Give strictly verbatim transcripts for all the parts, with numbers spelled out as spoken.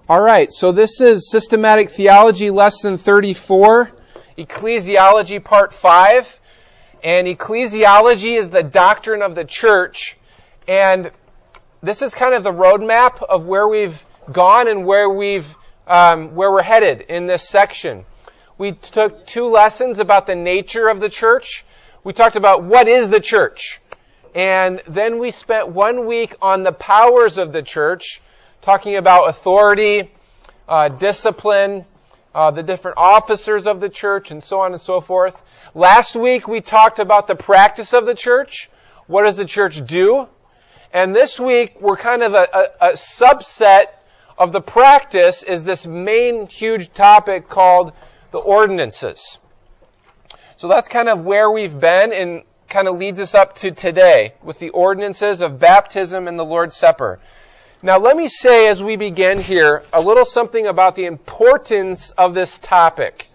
All right, so this is Systematic Theology Lesson thirty-four, Ecclesiology Part five. And ecclesiology is the doctrine of the church. And this is kind of the roadmap of where we've gone and where we've um, where we're headed in this section. We took two lessons about the nature of the church. We talked about what is the church. And then we spent one week on the powers of the church, talking about authority, uh, discipline, uh, the different officers of the church, and so on and so forth. Last week we talked about the practice of the church. What does the church do? And this week we're kind of a, a, a subset of the practice is this main huge topic called the ordinances. So that's kind of where we've been and kind of leads us up to today with the ordinances of baptism and the Lord's Supper. Now let me say as we begin here a little something about the importance of this topic.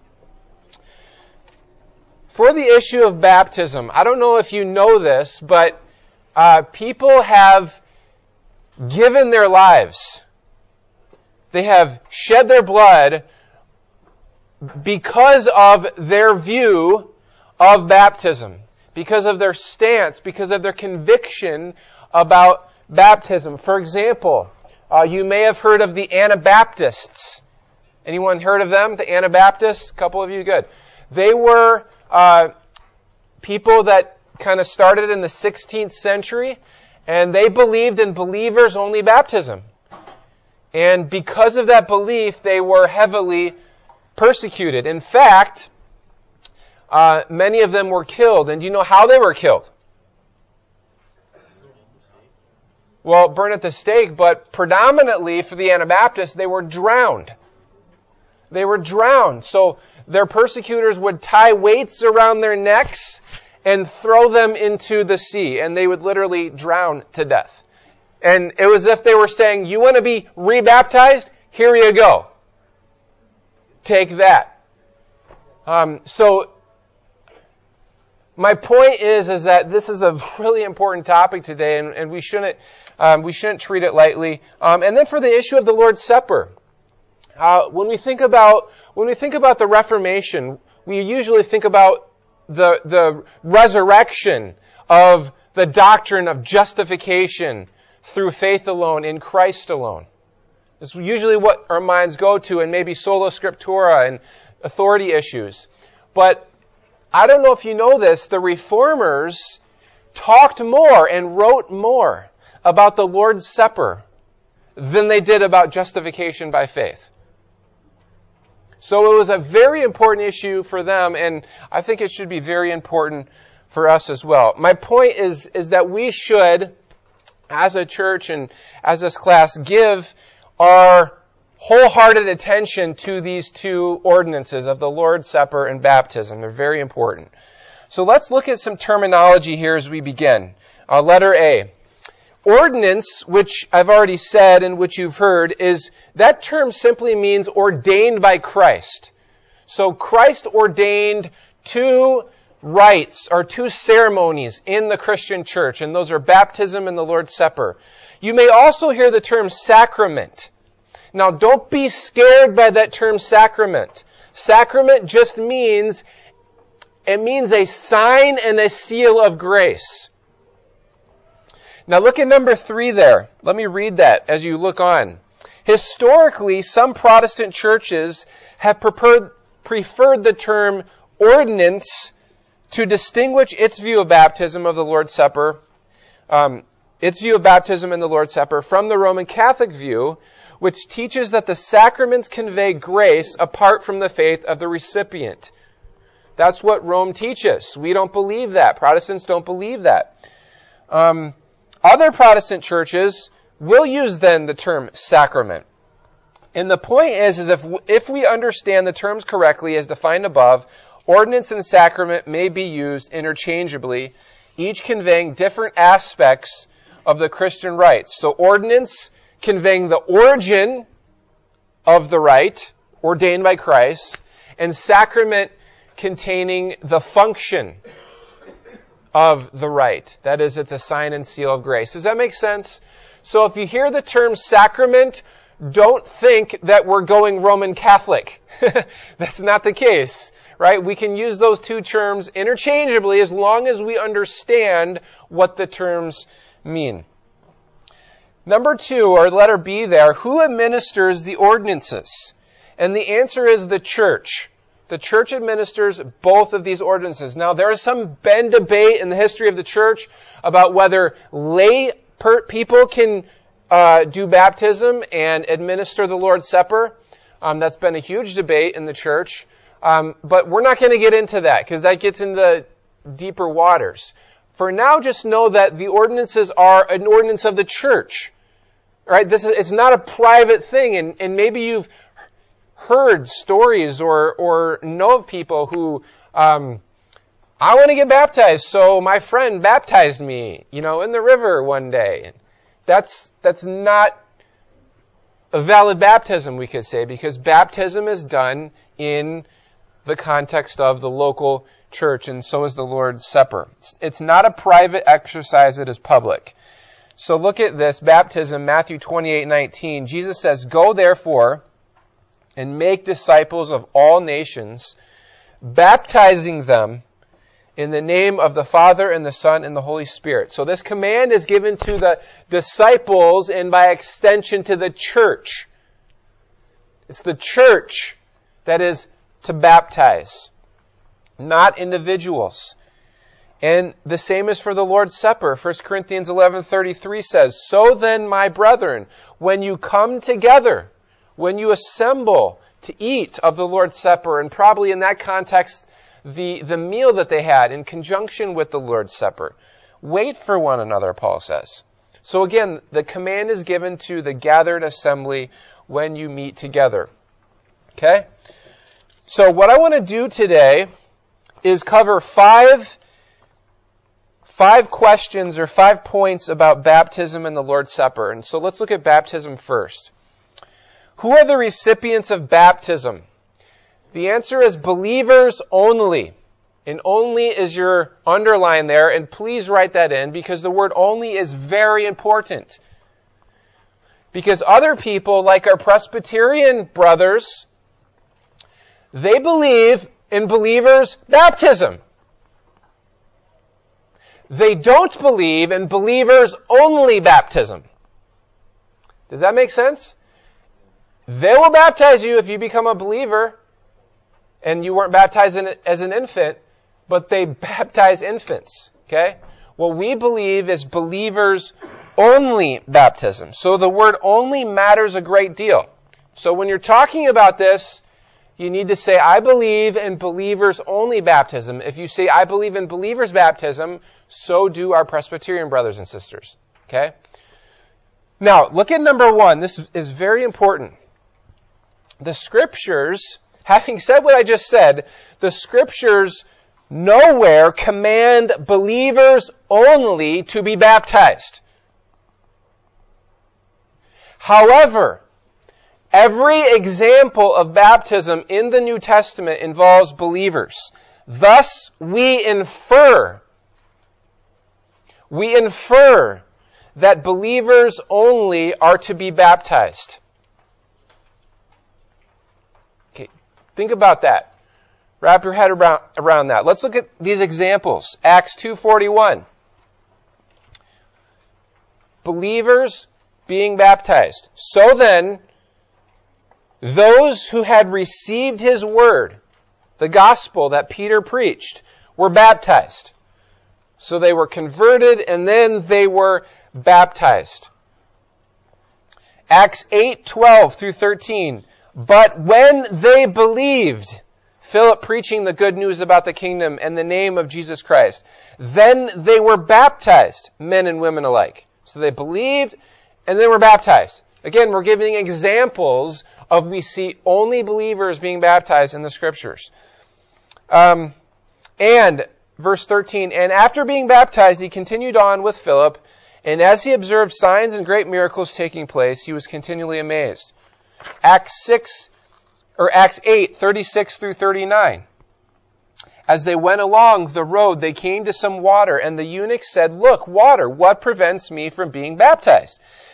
For the issue of baptism, I don't know if you know this, but uh, people have given their lives. They have shed their blood because of their view of baptism, because of their stance, because of their conviction about baptism. For example, uh, you may have heard of the Anabaptists. Anyone heard of them? The Anabaptists? A couple of you? Good. They were uh, people that kind of started in the sixteenth century, and they believed in believers-only baptism. And because of that belief, they were heavily persecuted. In fact, uh, many of them were killed. And do you know how they were killed? Well, burn at the stake, but predominantly for the Anabaptists, they were drowned. They were drowned. So their persecutors would tie weights around their necks and throw them into the sea, and they would literally drown to death. And it was as if they were saying, you want to be rebaptized? Here you go. Take that. Um, so my point is, is that this is a really important topic today, and, and we shouldn't um, we shouldn't treat it lightly. Um, and then for the issue of the Lord's Supper, uh, when we think about when we think about the Reformation, we usually think about the the resurrection of the doctrine of justification through faith alone in Christ alone. It's usually what our minds go to, and maybe sola scriptura and authority issues. But I don't know if you know this, the Reformers talked more and wrote more about the Lord's Supper than they did about justification by faith. So it was a very important issue for them, and I think it should be very important for us as well. My point is, is that we should, as a church and as this class, give our wholehearted attention to these two ordinances of the Lord's Supper and baptism. They're very important. So let's look at some terminology here as we begin. Uh, letter A. Ordinance, which I've already said and which you've heard, is that term simply means ordained by Christ. So Christ ordained two rites or two ceremonies in the Christian church, and those are baptism and the Lord's Supper. You may also hear the term sacrament. Now, don't be scared by that term sacrament. Sacrament just means, it means a sign and a seal of grace. Now look at number three there. Let me read that as you look on. Historically, some Protestant churches have preferred, preferred the term ordinance to distinguish its view of baptism of the Lord's Supper, um, its view of baptism in the Lord's Supper from the Roman Catholic view, which teaches that the sacraments convey grace apart from the faith of the recipient. That's what Rome teaches. We don't believe that. Protestants don't believe that. Um, other Protestant churches will use then the term sacrament. And the point is, is if, if we understand the terms correctly as defined above, ordinance and sacrament may be used interchangeably, each conveying different aspects of the Christian rites. So ordinance conveying the origin of the rite, ordained by Christ, and sacrament containing the function of the rite. That is, it's a sign and seal of grace. Does that make sense? So if you hear the term sacrament, don't think that we're going Roman Catholic. That's not the case, right? We can use those two terms interchangeably as long as we understand what the terms mean. Number two, or letter B there, who administers the ordinances? And the answer is the church. The church administers both of these ordinances. Now, there has some been debate in the history of the church about whether lay per- people can uh, do baptism and administer the Lord's Supper. Um, that's been a huge debate in the church. Um, but we're not going to get into that because that gets into deeper waters. For now, just know that the ordinances are an ordinance of the church. Right? This is, it's not a private thing, and, and maybe you've heard stories or, or know of people who, um, I want to get baptized, so my friend baptized me, you know, in the river one day. That's, that's not a valid baptism, we could say, because baptism is done in the context of the local church, and so is the Lord's Supper. It's, it's not a private exercise, it is public. So look at this, baptism, Matthew twenty-eight nineteen. Jesus says, "Go therefore and make disciples of all nations, baptizing them in the name of the Father and the Son and the Holy Spirit." So this command is given to the disciples and by extension to the church. It's the church that is to baptize, not individuals. And the same is for the Lord's Supper. First Corinthians eleven thirty-three says, "So then, my brethren, when you come together, when you assemble to eat of the Lord's Supper," and probably in that context, the, the meal that they had in conjunction with the Lord's Supper, "wait for one another," Paul says. So again, the command is given to the gathered assembly when you meet together. Okay? So what I want to do today is cover five Five questions or five points about baptism and the Lord's Supper. And so let's look at baptism first. Who are the recipients of baptism? The answer is believers only. And only is your underline there. And please write that in because the word only is very important. Because other people, like our Presbyterian brothers, they believe in believers' baptism. They don't believe in believers only baptism. Does that make sense? They will baptize you if you become a believer and you weren't baptized in, as an infant, but they baptize infants. Okay? What we believe is believers only baptism. So the word only matters a great deal. So when you're talking about this, you need to say, I believe in believers only baptism. If you say, I believe in believers baptism, so do our Presbyterian brothers and sisters. Okay? Now, look at number one. This is very important. The Scriptures, having said what I just said, the Scriptures nowhere command believers only to be baptized. However, every example of baptism in the New Testament involves believers. Thus, we infer, we infer that believers only are to be baptized. Okay, think about that. Wrap your head around, around that. Let's look at these examples. Acts two forty-one. Believers being baptized. So then, those who had received his word, the gospel that Peter preached, were baptized. So they were converted and then they were baptized. Acts eight twelve through thirteen. But when they believed, Philip preaching the good news about the kingdom and the name of Jesus Christ, then they were baptized, men and women alike. So they believed and then were baptized. Again, we're giving examples of we see only believers being baptized in the Scriptures. Um, and, verse thirteen, and after being baptized, he continued on with Philip, and as he observed signs and great miracles taking place, he was continually amazed. Acts six, or Acts eight, thirty-six through thirty-nine. As they went along the road, they came to some water, and the eunuch said, Look, water, what prevents me from being baptized?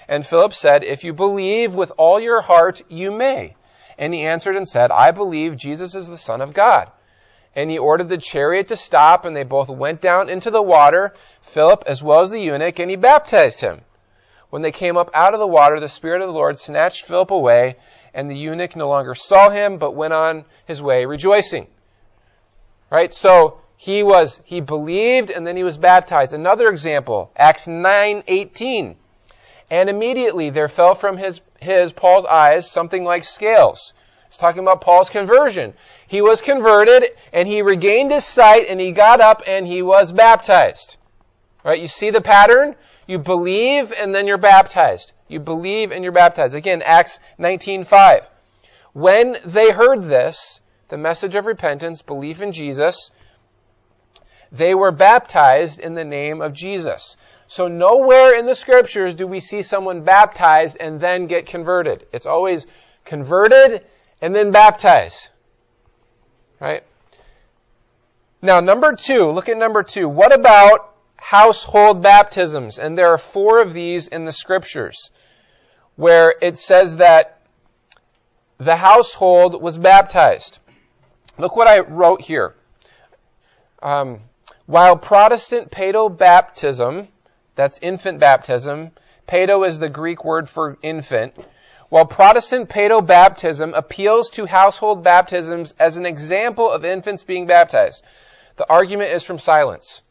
And Philip said, "If you believe with all your heart, you may." And he answered and said, "I believe Jesus is the Son of God." And he ordered the chariot to stop, and they both went down into the water, Philip as well as the eunuch, and he baptized him. When they came up out of the water, the Spirit of the Lord snatched Philip away, and the eunuch no longer saw him, but went on his way rejoicing. Right? So he was, he believed, and then he was baptized. Another example, Acts nine eighteen. And immediately there fell from his, his, Paul's eyes, something like scales. It's talking about Paul's conversion. He was converted, and he regained his sight, and he got up, and he was baptized. Right? You see the pattern? You believe, and then you're baptized. You believe, and you're baptized. Again, Acts nineteen five. When they heard this, the message of repentance, belief in Jesus, they were baptized in the name of Jesus. So nowhere in the Scriptures do we see someone baptized and then get converted. It's always converted and then baptized. Right? Now, number two, look at number two. What about household baptisms? And there are four of these in the Scriptures where it says that the household was baptized. Look what I wrote here. Um, while Protestant paedobaptism, that's infant baptism, paedo is the Greek word for infant, while Protestant paedobaptism appeals to household baptisms as an example of infants being baptized, the argument is from silence.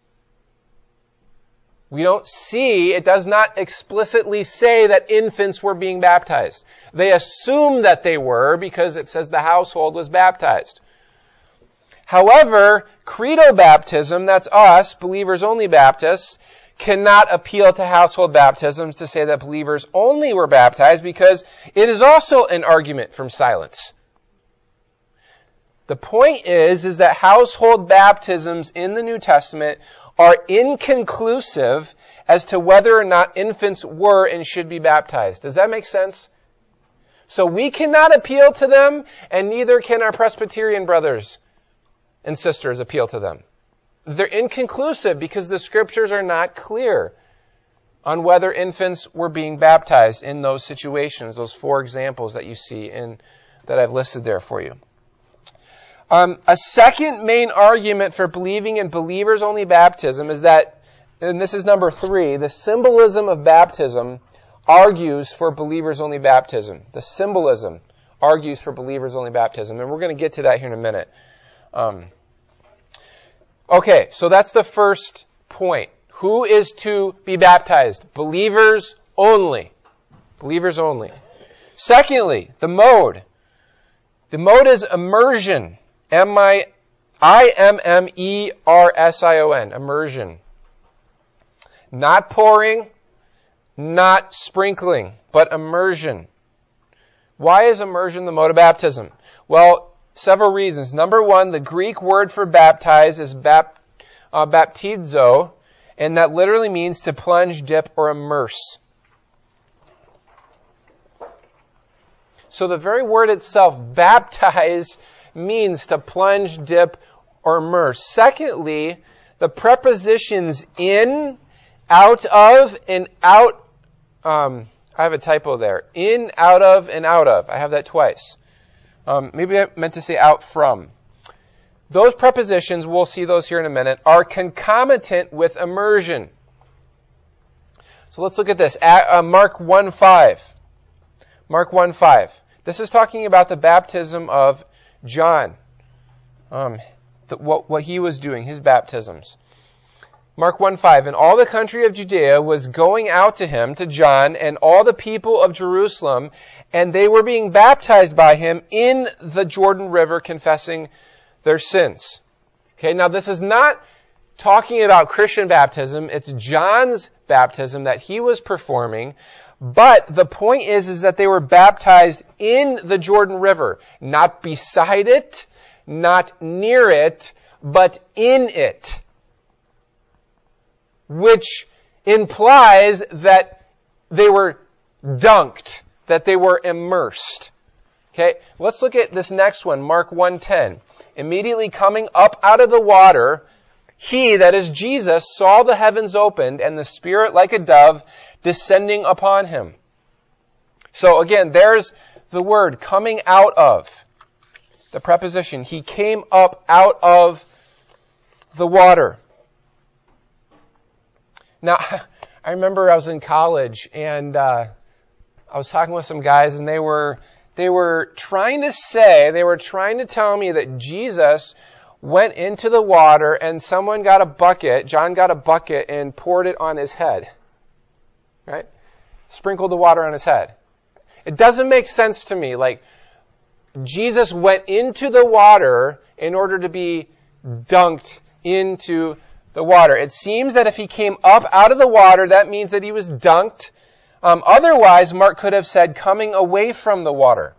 We don't see, it does not explicitly say that infants were being baptized. They assume that they were because it says the household was baptized. However, credo baptism, that's us, believers only Baptists, cannot appeal to household baptisms to say that believers only were baptized because it is also an argument from silence. The point is, is that household baptisms in the New Testament are inconclusive as to whether or not infants were and should be baptized. Does that make sense? So we cannot appeal to them, and neither can our Presbyterian brothers and sisters appeal to them. They're inconclusive because the Scriptures are not clear on whether infants were being baptized in those situations, those four examples that you see in that I've listed there for you. Um, a second main argument for believing in believers-only baptism is that, and this is number three, the symbolism of baptism argues for believers-only baptism. The symbolism argues for believers-only baptism, and we're going to get to that here in a minute. Um, okay, so that's the first point. Who is to be baptized? Believers only. Believers only. Secondly, the mode. The mode is immersion. M I M M E R S I O N. Immersion. Not pouring, not sprinkling, but immersion. Why is immersion the mode of baptism? Well, several reasons. Number one, the Greek word for baptize is bap, uh, baptizo, and that literally means to plunge, dip, or immerse. So the very word itself, baptize, means to plunge, dip, or immerse. Secondly, the prepositions in, out of, and out, um, I have a typo there. In, out of, and out of. I have that twice. Um, maybe I meant to say out from. Those prepositions, we'll see those here in a minute, are concomitant with immersion. So let's look at this. At, uh, Mark one five. Mark one five. This is talking about the baptism of John. Um, the, what, what he was doing, his baptisms. Mark one five. And all the country of Judea was going out to him, to John, and all the people of Jerusalem, and they were being baptized by him in the Jordan River, confessing their sins. Okay, now this is not talking about Christian baptism. It's John's baptism that he was performing. But the point is, is that they were baptized in the Jordan River. Not beside it, not near it, but in it. Which implies that they were dunked, that they were immersed. Okay, let's look at this next one, Mark one ten. Immediately coming up out of the water, he, that is Jesus, saw the heavens opened and the Spirit like a dove descending upon him. So again, there's the word coming out of. The preposition. He came up out of the water. Now, I remember I was in college and uh, I was talking with some guys and they were they were trying to say, they were trying to tell me that Jesus went into the water and someone got a bucket, John got a bucket and poured it on his head. Right? Sprinkled the water on his head. It doesn't make sense to me. Like, Jesus went into the water in order to be dunked into the water. It seems that if he came up out of the water, that means that he was dunked. Um, otherwise, Mark could have said coming away from the water.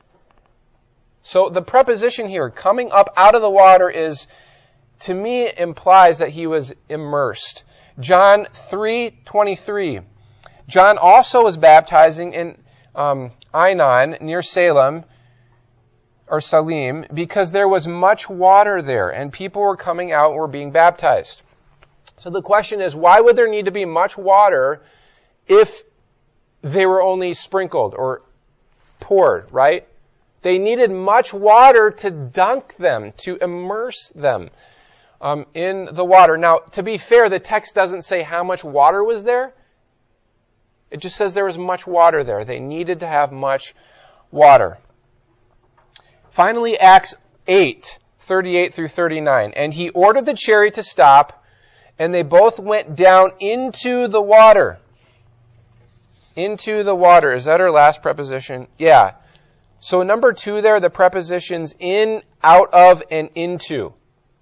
So the preposition here, coming up out of the water, is, to me, implies that he was immersed. John three twenty-three. John also was baptizing in um, Ainon, near Salem, or Salim, because there was much water there, and people were coming out and were being baptized. So the question is, why would there need to be much water if they were only sprinkled or poured, right? They needed much water to dunk them, to immerse them um, in the water. Now, to be fair, the text doesn't say how much water was there. It just says there was much water there. They needed to have much water. Finally, Acts eight, thirty-eight through thirty-nine. And he ordered the chariot to stop, and they both went down into the water. Into the water. Is that our last preposition? Yeah. So number two there, the prepositions in, out of, and into.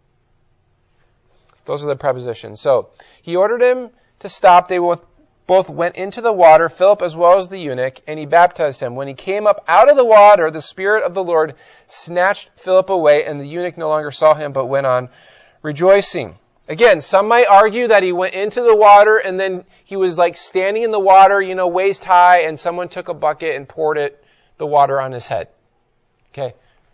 Those are the prepositions. So he ordered him to stop. They both both went into the water, Philip as well as the eunuch, and he baptized him. When he came up out of the water, the Spirit of the Lord snatched Philip away, and the eunuch no longer saw him, but went on rejoicing. Again, some might argue that he went into the water, and then he was like standing in the water, you know, waist high, and someone took a bucket and poured it, the water on his head. Okay.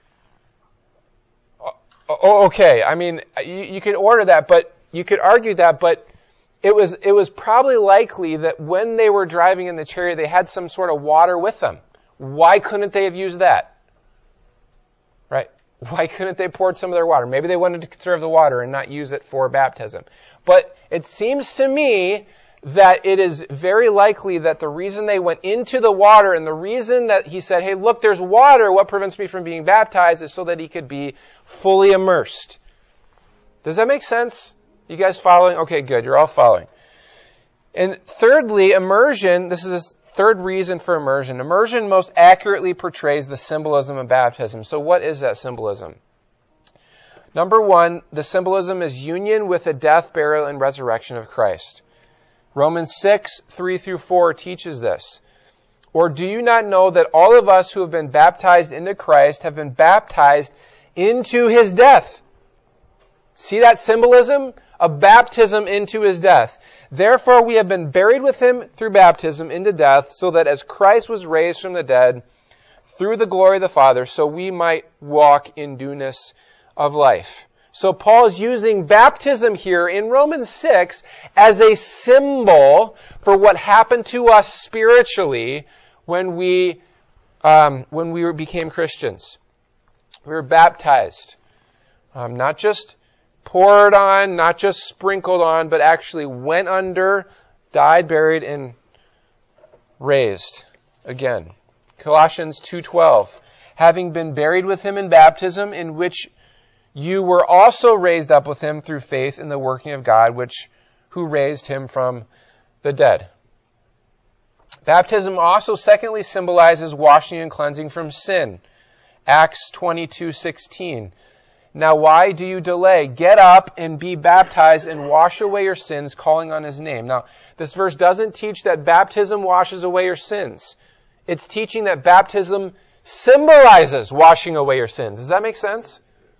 Oh, okay. I mean, you, you could order that, but you could argue that, but It was, it was probably likely that when they were driving in the chariot, they had some sort of water with them. Why couldn't they have used that? Right? Why couldn't they pour some of their water? Maybe they wanted to conserve the water and not use it for baptism. But it seems to me that it is very likely that the reason they went into the water and the reason that he said, hey, look, there's water, what prevents me from being baptized, is so that he could be fully immersed. Does that make sense? You guys following? Okay, good. You're all following. And thirdly, immersion, this is a third reason for immersion. Immersion most accurately portrays the symbolism of baptism. So what is that symbolism? Number one, the symbolism is union with the death, burial, and resurrection of Christ. Romans six, three through four teaches this. Or do you not know that all of us who have been baptized into Christ have been baptized into his death? See that symbolism? A baptism into his death. Therefore we have been buried with him through baptism into death, so that as Christ was raised from the dead through the glory of the Father, so we might walk in newness of life. So Paul's using baptism here in Romans six as a symbol for what happened to us spiritually when we um, when we became Christians. We were baptized, um, not just poured on, not just sprinkled on, but actually went under, died, buried, and raised again. Colossians two twelve. Having been buried with him in baptism, in which you were also raised up with him through faith in the working of God, which who raised him from the dead. Baptism also secondly symbolizes washing and cleansing from sin. Acts twenty-two sixteen. Now why do you delay? Get up and be baptized and wash away your sins, calling on his name. Now, this verse doesn't teach that baptism washes away your sins. It's teaching that baptism symbolizes washing away your sins. Does that make sense?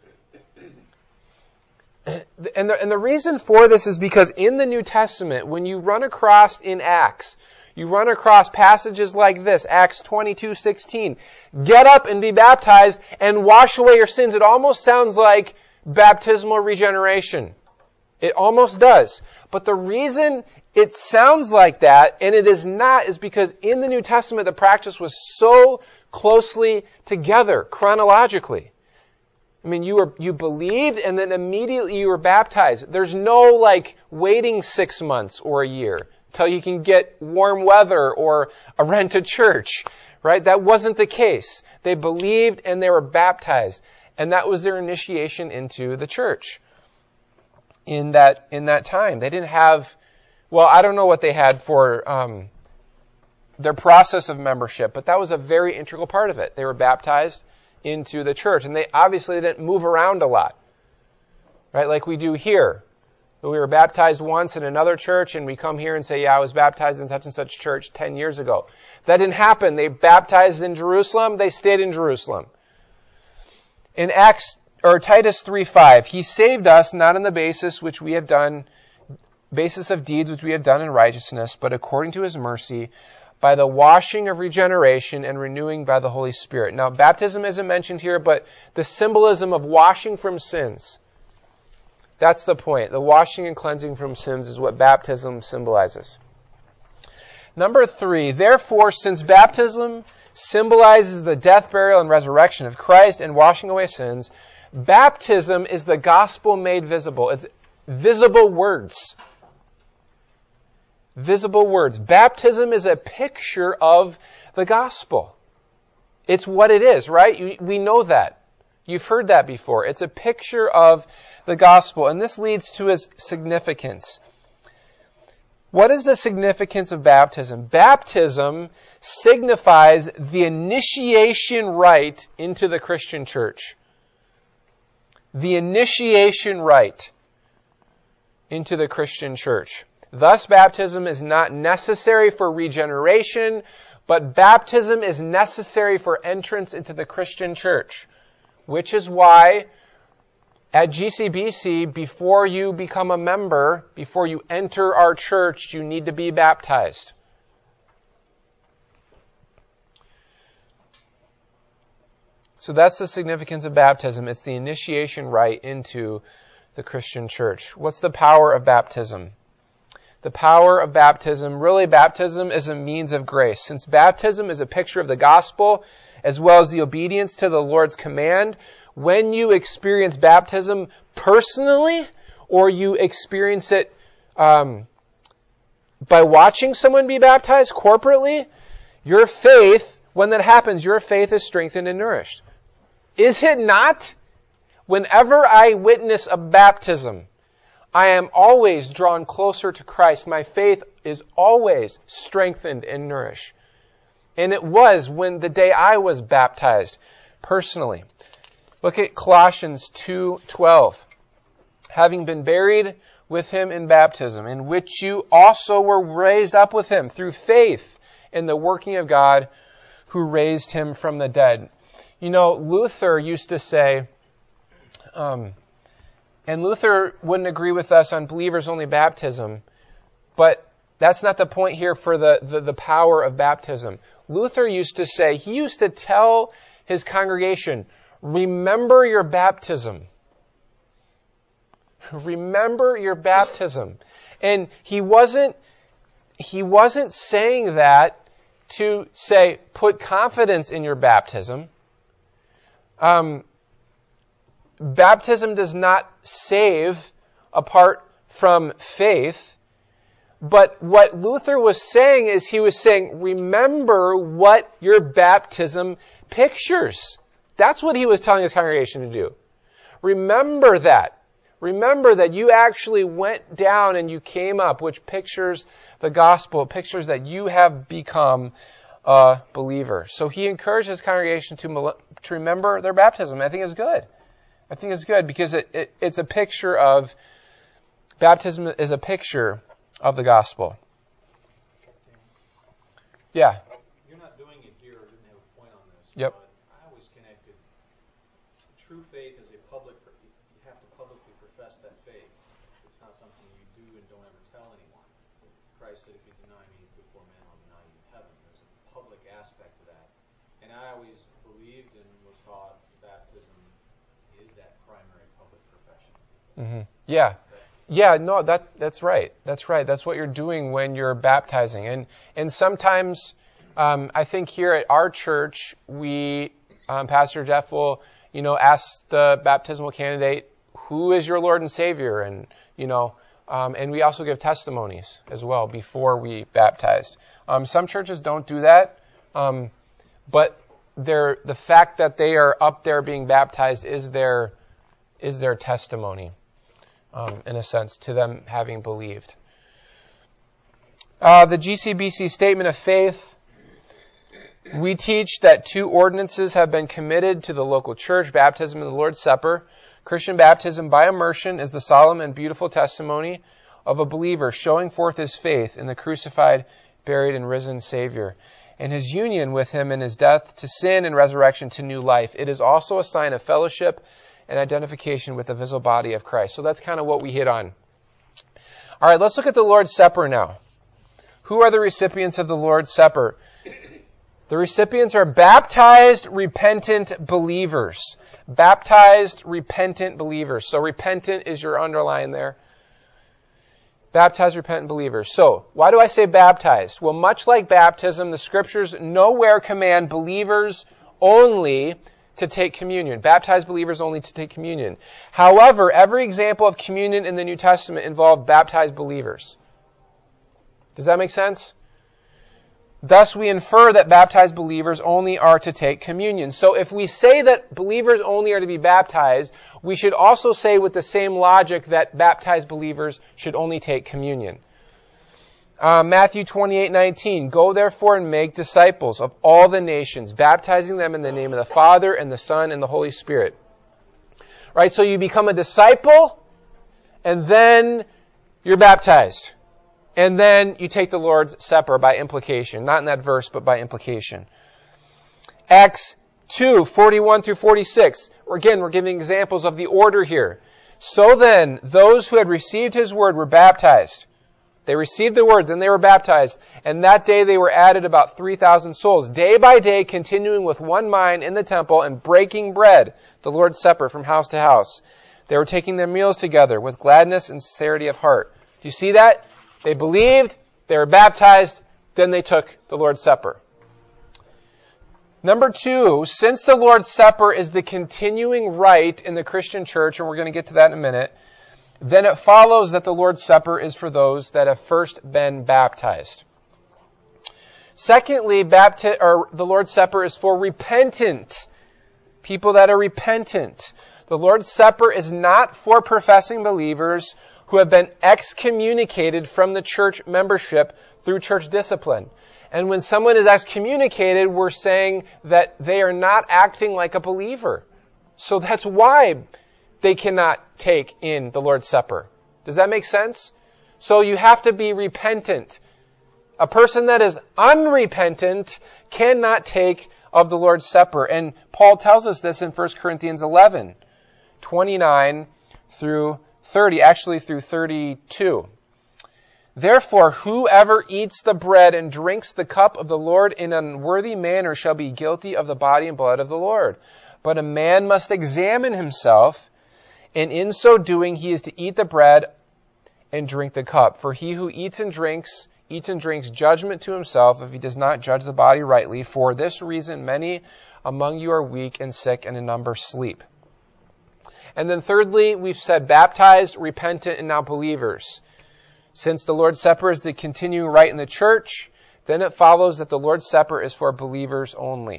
And the, and the reason for this is because in the New Testament, when you run across in Acts, you run across passages like this, Acts twenty-two sixteen. Get up and be baptized and wash away your sins. It almost sounds like baptismal regeneration. It almost does. But the reason it sounds like that, and it is not, is because in the New Testament the practice was so closely together, chronologically. I mean, you were you believed, and then immediately you were baptized. There's no, like, waiting six months or a year till you can get warm weather or a rent a church, right? That wasn't the case. They believed and they were baptized, and that was their initiation into the church. In that in that time, they didn't have, well, I don't know what they had for um, their process of membership, but that was a very integral part of it. They were baptized into the church, and they obviously didn't move around a lot, right? Like we do here. We were baptized once in another church, and we come here and say, yeah, I was baptized in such and such church ten years ago. That didn't happen. They baptized in Jerusalem. They stayed in Jerusalem. In Acts, or Titus three five, he saved us not on the basis which we have done, basis of deeds which we have done in righteousness, but according to his mercy, by the washing of regeneration and renewing by the Holy Spirit. Now, baptism isn't mentioned here, but the symbolism of washing from sins. That's the point. The washing and cleansing from sins is what baptism symbolizes. Number three, therefore, since baptism symbolizes the death, burial, and resurrection of Christ and washing away sins, baptism is the gospel made visible. It's visible words. Visible words. Baptism is a picture of the gospel. It's what it is, right? You, we know that. You've heard that before. It's a picture of the gospel, and this leads to its significance. What is the significance of baptism? Baptism signifies the initiation rite into the Christian church. The initiation rite into the Christian church. Thus, baptism is not necessary for regeneration, but baptism is necessary for entrance into the Christian church, which is why at G C B C, before you become a member, before you enter our church, you need to be baptized. So that's the significance of baptism. It's the initiation rite into the Christian church. What's the power of baptism? The power of baptism, really baptism is a means of grace. Since baptism is a picture of the gospel, as well as the obedience to the Lord's command, when you experience baptism personally, or you experience it um, by watching someone be baptized corporately, your faith, when that happens, your faith is strengthened and nourished. Is it not? Whenever I witness a baptism, I am always drawn closer to Christ. My faith is always strengthened and nourished. And it was when the day I was baptized personally. Look at Colossians two twelve. Having been buried with him in baptism, in which you also were raised up with him through faith in the working of God who raised him from the dead. You know, Luther used to say, um, and Luther wouldn't agree with us on believers-only baptism, but that's not the point here for the, the, the power of baptism. Luther used to say, he used to tell his congregation, remember your baptism. Remember your baptism. And he wasn't, he wasn't saying that to say, put confidence in your baptism. Um, baptism does not save apart from faith. But what Luther was saying is he was saying, remember what your baptism pictures. That's what he was telling his congregation to do. Remember that. Remember that you actually went down and you came up, which pictures the gospel. It pictures that you have become a believer. So he encouraged his congregation to, to remember their baptism. I think it's good. I think it's good because it, it, it's a picture of, baptism is a picture of the gospel. Yeah. You're not doing it here, or didn't have a point on this. Yep. But I always connected true faith as a public, you have to publicly profess that faith. It's not something you do and don't ever tell anyone. Christ said, if you deny me before men, I'll deny you in heaven. There's a public aspect to that. And I always believed and was taught baptism is that primary public profession. Mm-hmm. Yeah. Yeah, no, that that's right. That's right. That's what you're doing when you're baptizing. And and sometimes, um, I think here at our church, we, um, Pastor Jeff will, you know, ask the baptismal candidate, who is your Lord and Savior? And, you know, um, and we also give testimonies as well before we baptize. Um, some churches don't do that, um, but they're, the fact that they are up there being baptized is their is their testimony. Um, in a sense, to them having believed. Uh, the G C B C Statement of Faith, we teach that two ordinances have been committed to the local church, baptism and the Lord's Supper. Christian baptism by immersion is the solemn and beautiful testimony of a believer showing forth his faith in the crucified, buried, and risen Savior, and his union with him in his death to sin and resurrection to new life. It is also a sign of fellowship and identification with the visible body of Christ. So that's kind of what we hit on. All right, let's look at the Lord's Supper now. Who are the recipients of the Lord's Supper? The recipients are baptized, repentant believers. Baptized, repentant believers. So repentant is your underline there. Baptized, repentant believers. So, why do I say baptized? Well, much like baptism, the Scriptures nowhere command believers only to take communion. Baptized believers only to take communion. However, every example of communion in the New Testament involved baptized believers. Does that make sense? Thus, we infer that baptized believers only are to take communion. So if we say that believers only are to be baptized, we should also say with the same logic that baptized believers should only take communion. Uh, Matthew twenty-eight nineteen, go therefore and make disciples of all the nations, baptizing them in the name of the Father and the Son and the Holy Spirit. Right, so you become a disciple, and then you're baptized. And then you take the Lord's Supper by implication. Not in that verse, but by implication. Acts two forty-one through forty-six. Again, we're giving examples of the order here. So then, those who had received his word were baptized. They received the word, then they were baptized, and that day they were added about three thousand souls, day by day continuing with one mind in the temple and breaking bread, the Lord's Supper, from house to house. They were taking their meals together with gladness and sincerity of heart. Do you see that? They believed, they were baptized, then they took the Lord's Supper. Number two, since the Lord's Supper is the continuing rite in the Christian church, and we're going to get to that in a minute, then it follows that the Lord's Supper is for those that have first been baptized. Secondly, bapti- or the Lord's Supper is for repentant people that are repentant. The Lord's Supper is not for professing believers who have been excommunicated from the church membership through church discipline. And when someone is excommunicated, we're saying that they are not acting like a believer. So that's why they cannot take in the Lord's Supper. Does that make sense? So you have to be repentant. A person that is unrepentant cannot take of the Lord's Supper. And Paul tells us this in First Corinthians eleven, twenty-nine through thirty, actually through thirty-two. Therefore, whoever eats the bread and drinks the cup of the Lord in an unworthy manner shall be guilty of the body and blood of the Lord. But a man must examine himself, and in so doing he is to eat the bread and drink the cup. For he who eats and drinks, eats and drinks judgment to himself if he does not judge the body rightly. For this reason many among you are weak and sick, and a number sleep. And then thirdly, we've said baptized, repentant, and now believers. Since the Lord's Supper is the continuing rite in the church, then it follows that the Lord's Supper is for believers only.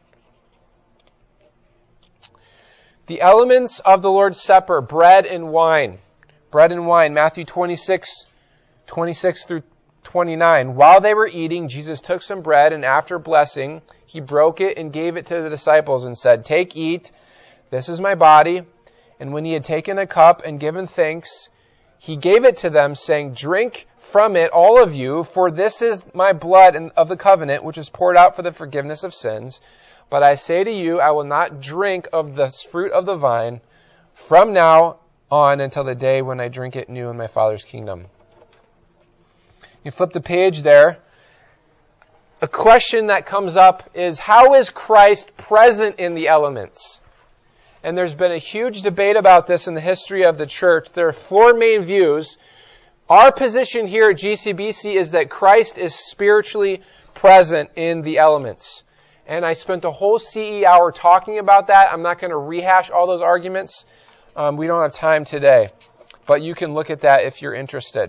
The elements of the Lord's Supper, bread and wine. Bread and wine, Matthew twenty-six, twenty-six through twenty-nine. While they were eating, Jesus took some bread, and after blessing, he broke it and gave it to the disciples and said, "Take, eat, this is my body." And when he had taken a cup and given thanks, he gave it to them, saying, "Drink from it, all of you, for this is my blood of the covenant, which is poured out for the forgiveness of sins. But I say to you, I will not drink of the fruit of the vine from now on until the day when I drink it new in my Father's kingdom." You flip the page there. A question that comes up is, how is Christ present in the elements? and there's been a huge debate about this in the history of the church. There are four main views. Our position here at G C B C is that Christ is spiritually present in the elements. And I spent a whole C E hour talking about that. I'm not going to rehash all those arguments. Um, we don't have time today. But you can look at that if you're interested.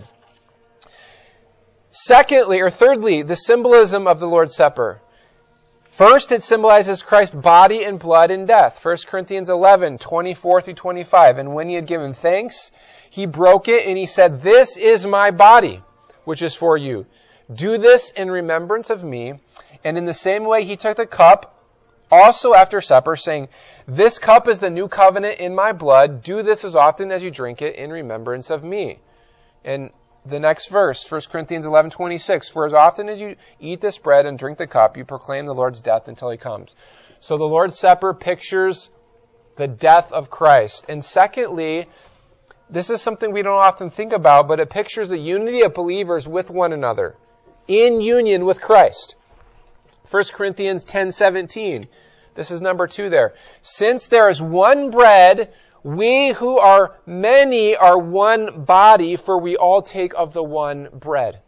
Secondly, or thirdly, the symbolism of the Lord's Supper. First, it symbolizes Christ's body and blood in death. First Corinthians eleven, twenty-four through twenty-five. And when he had given thanks, he broke it and he said, "This is my body, which is for you. Do this in remembrance of me." And in the same way, he took the cup also after supper, saying, "This cup is the new covenant in my blood. Do this as often as you drink it in remembrance of me." And the next verse, First Corinthians eleven twenty-six, "For as often as you eat this bread and drink the cup, you proclaim the Lord's death until he comes." So the Lord's Supper pictures the death of Christ. And secondly, this is something we don't often think about, but it pictures the unity of believers with one another, in union with Christ. First Corinthians ten seventeen. This is number two there. "Since there is one bread, we who are many are one body, for we all take of the one bread."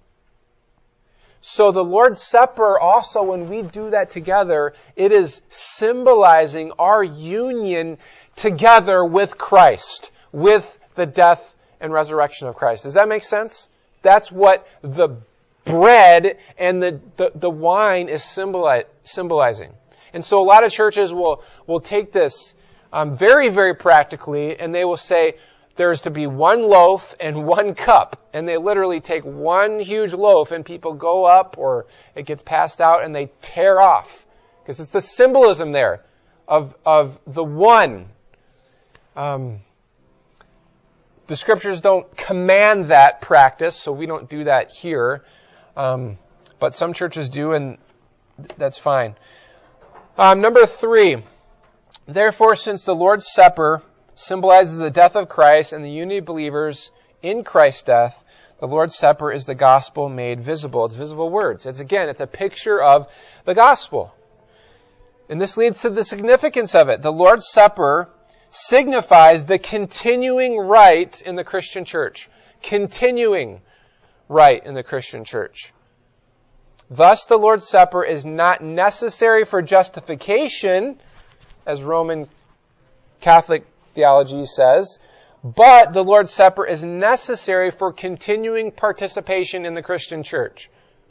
So the Lord's Supper also, when we do that together, it is symbolizing our union together with Christ, with the death and resurrection of Christ. Does that make sense? That's what the bread and the, the, the wine is symboli- symbolizing. And so a lot of churches will, will take this um, very, very practically, and they will say there's to be one loaf and one cup. And they literally take one huge loaf and people go up, or it gets passed out, and they tear off. Because it's the symbolism there of, of the one. Um, the scriptures don't command that practice, so we don't do that here. Um, but some churches do, and that's fine. Um, number three, therefore, since the Lord's Supper symbolizes the death of Christ and the unity of believers in Christ's death, the Lord's Supper is the gospel made visible. It's visible words. It's, again, it's a picture of the gospel. And this leads to the significance of it. The Lord's Supper signifies the continuing rite in the Christian church. Continuing rite in the Christian church. Thus, the Lord's Supper is not necessary for justification, as Roman Catholic theology says, but the Lord's Supper is necessary for continuing participation in the Christian church.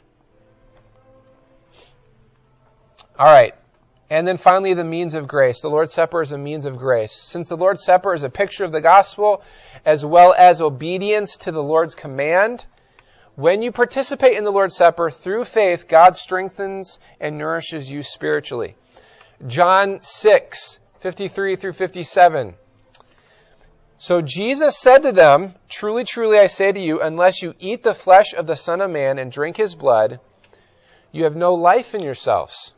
All right. And then finally, the means of grace. The Lord's Supper is a means of grace. Since the Lord's Supper is a picture of the gospel, as well as obedience to the Lord's command, when you participate in the Lord's Supper through faith, God strengthens and nourishes you spiritually. John six, fifty-three through fifty-seven. "So Jesus said to them, 'Truly, truly, I say to you, unless you eat the flesh of the Son of Man and drink his blood, you have no life in yourselves.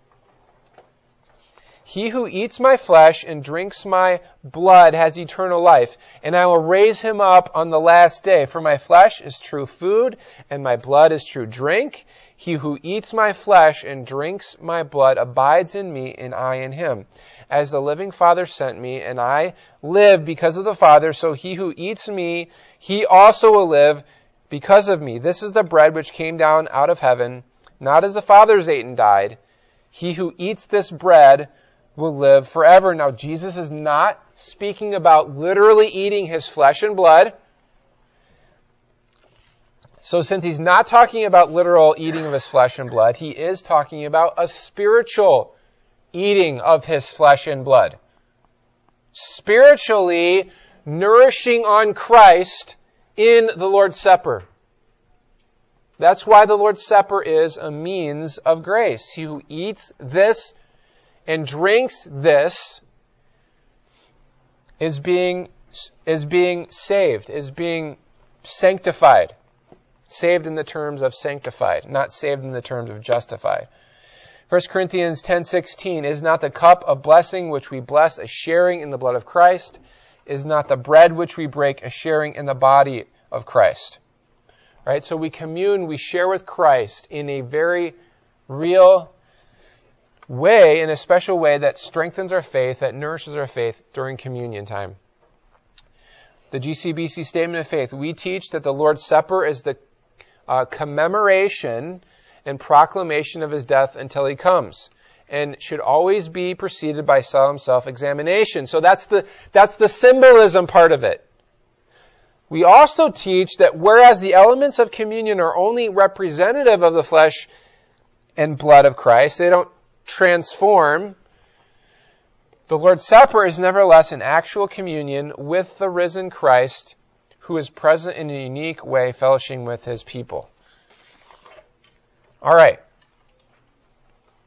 He who eats my flesh and drinks my blood has eternal life, and I will raise him up on the last day. For my flesh is true food, and my blood is true drink. He who eats my flesh and drinks my blood abides in me, and I in him. As the living Father sent me, and I live because of the Father, so he who eats me, he also will live because of me. This is the bread which came down out of heaven, not as the fathers ate and died. He who eats this bread will live forever.'" Now, Jesus is not speaking about literally eating his flesh and blood. So since he's not talking about literal eating of his flesh and blood, he is talking about a spiritual eating of his flesh and blood. Spiritually nourishing on Christ in the Lord's Supper. That's why the Lord's Supper is a means of grace. He who eats this and drinks this is being, is being saved, is being sanctified. Saved in the terms of sanctified, not saved in the terms of justified. First Corinthians ten sixteen, "Is not the cup of blessing which we bless a sharing in the blood of Christ? Is not the bread which we break a sharing in the body of Christ?" Right? So we commune, we share with Christ in a very real, way, in a special way that strengthens our faith, that nourishes our faith during communion time. The G C B C Statement of Faith, we teach that the Lord's Supper is the uh, commemoration and proclamation of his death until he comes, and should always be preceded by solemn self-examination. So that's the, that's the symbolism part of it. We also teach that whereas the elements of communion are only representative of the flesh and blood of Christ, they don't transform, the Lord's Supper is nevertheless an actual communion with the risen Christ, who is present in a unique way, fellowshipping with his people. All right.